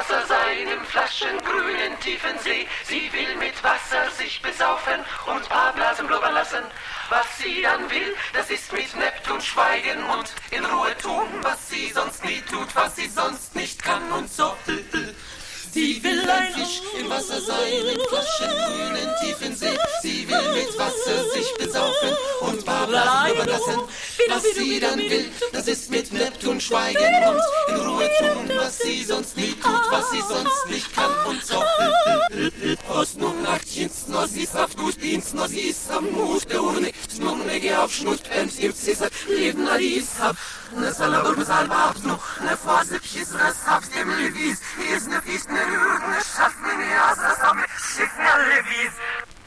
Wasser sein im flaschengrünen tiefen See. Sie will mit Wasser sich besaufen und paar Blasen blubbern lassen. Was sie dann will, das ist mit Neptun schweigen und in Ruhe tun, was sie sonst nie tut, was sie sonst nicht kann und so. Sie will ein Fisch im Wasser sein, im flaschengrünen tiefen See. Sie will mit Wasser sich besaufen und paar Blasen blubbern lassen. Was sie dann will, das ist mit Neptun schweigen und in Ruhe tun, was sie sonst nie tut, was sie sonst nicht kann und so. Aus nun nachtjens, no sie ist auf gut Dienst, no sie ist am Mut, der Urne, nun lege auf Schnut, im Cäsar, Leben Alice hab. Ne Salabur besalbab, no, ne Vorsipchis, res hab's dem Levis, is ne Fies, ne Rüden, ne Schaff, ne Asas, am Schiff, ne Levis.